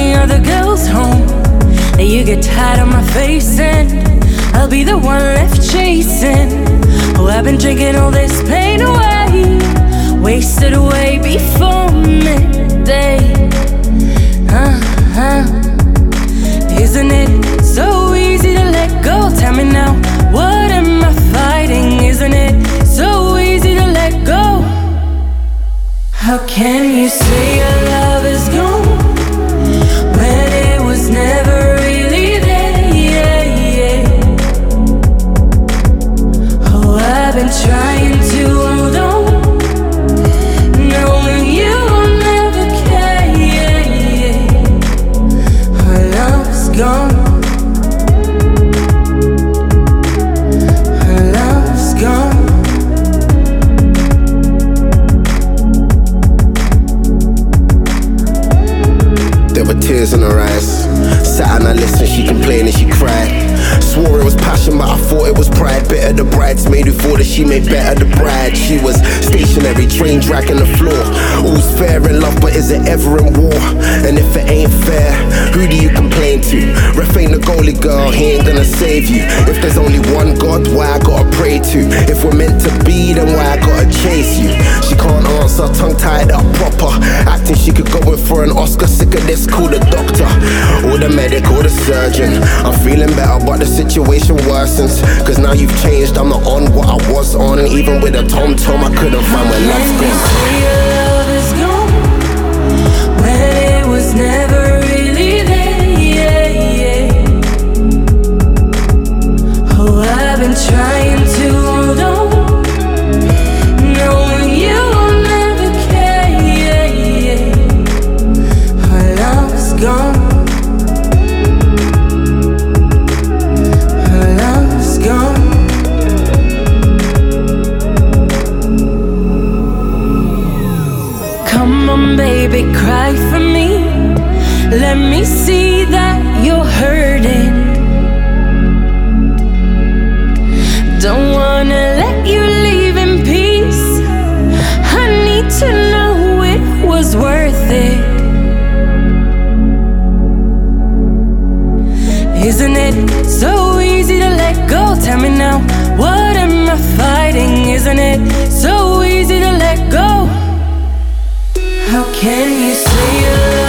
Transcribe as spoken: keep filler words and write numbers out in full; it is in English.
the other girls home, that you get tired of my face and I'll be the one left chasing. Oh, I've been drinking all this pain away, wasted away before midday. Uh-huh. Isn't it so easy to let go? Tell me now, what am I fighting? Isn't it so easy to let go? How can you say your love is gone when it was never really there? Yeah, yeah. Oh, I've been trying to hold on, knowing you will never care. Yeah, yeah. Our love's gone. Our love's gone. There were tears in her eyes. Sat and I listened, she complained and she cried. Swore it was passion, but I thought it was pride. Better the bridesmaid who thought that she made better the bride. She was stationary, train track on the floor. All's fair in love, but is it ever in war? And if it ain't fair, who do you complain to? Ref ain't the goalie, girl, he ain't gonna save you. If there's only one God, why I gotta pray to? If we're meant to be, then why I gotta chase you? She can't answer, tongue tied up proper, acting she could go in for an Oscar. Sick of this, call the doctor or the medic or the surgeon. I'm feeling better, but the situation worsens, cause now you've changed, I'm not on what I was on. Even with a tom-tom, I couldn't find where love's gone. Your love is gone when it was never really there. Yeah, yeah. Oh, I've been trying to hold on, knowing you will never care. Yeah, yeah. Our love's gone. Our love's gone. Come on, baby, cry for me. Let me see that you're hurting. Don't wanna let you leave in peace. I need to know it was worth it. Isn't it so easy to let go? Tell me now, what am I fighting? Isn't it so easy to let go? How can you say you love